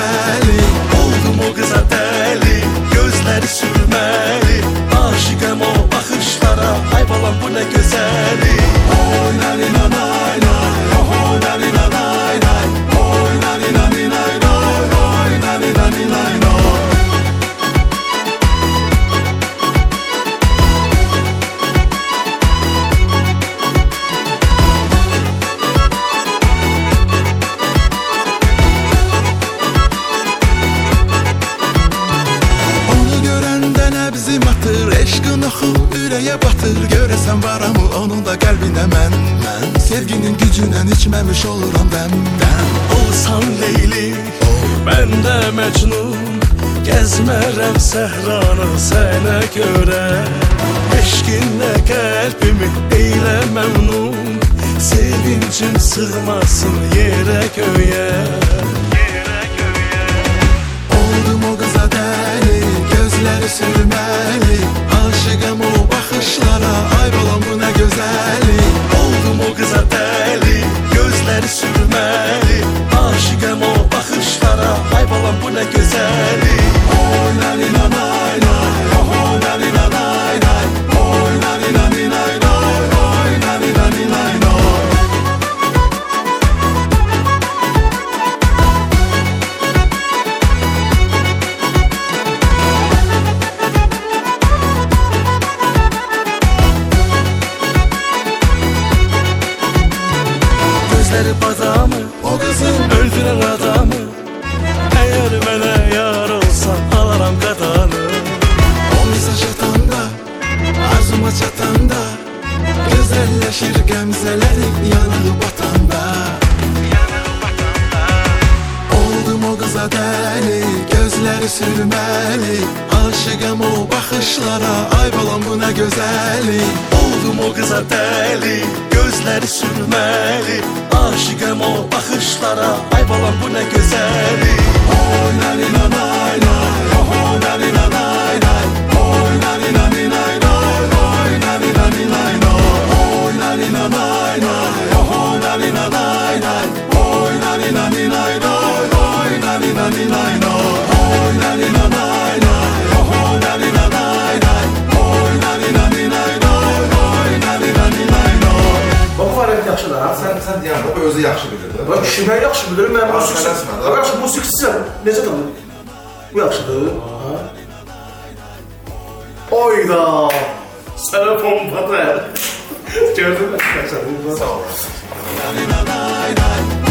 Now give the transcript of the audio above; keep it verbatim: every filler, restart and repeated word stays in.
gözəli. Oldum o qıza dəli, gözləri sürməli. Aşiqəm o baxışlara, ay balam bu nə gözəli. Oy nani nanay nay, oy nani nanay nay, oy nani nani nay nay, oy nani nani nay nay. Eşqin axıl ürəyə batır, görəsən varamı onun da qəlbinə mən, mən sevginin gücündən içməmiş oluram dəmdən. Olsan Leyli, mən də Məcnun, gəzmərəm səhranı sənə görə. Eşqinlə qəlbimi eylə məmnun, sevincim sığmasın yerə göyə. Oldum o qıza dəli, gözləri sürməli. Aşıqəm o baxışlara, ay balam bu nə gözəli. Oldum o qıza dəli, gözləri sürməli. Aşıqəm o baxışlara, ay balam bu nə gözəli. Oy nani nanay nay, oy nani nanay nay, oy nani nani nay nay, oy nani nani nay nay. Badamı, o kızın öldüren adamı. Eğer mənə yar olsan alaram qadanı. O mesaj atanda, arzuma çatanda, gözəlləşir qəmzələrim yanığı batanda. Oldum o qıza dəli, gözləri sürməli. Aşıqəm o baxışlara, ay balam bu nə gözəli. Oldum o qıza dəli, gözləri sürməli. Aşıqəm o baxışlara, ay balam bu nə gözəli. Oy nani nanay nay, oy nani nanay nay, oy nani nani nay nay, oy nani nani nay nay, oy nani nanay nay, oy nani nanay nay, oy nani nani nay nay, oy nani nani nay nay, oy nani nanay nay, oy nani nanay nay, oy nani nani nay nay, oy nani nani nay nay. Bax, bu arada yaxşıdır ha? Sən, sən deyən o özü yaxşı bilir. Bax, işi mən yaxşı bilirim, mən musiqisi. Bax, musiqisizəm, necə tanıdım? Bu yaxşıdır. Oyda! Sənə pompa da. Gördün mü? Sağ ol.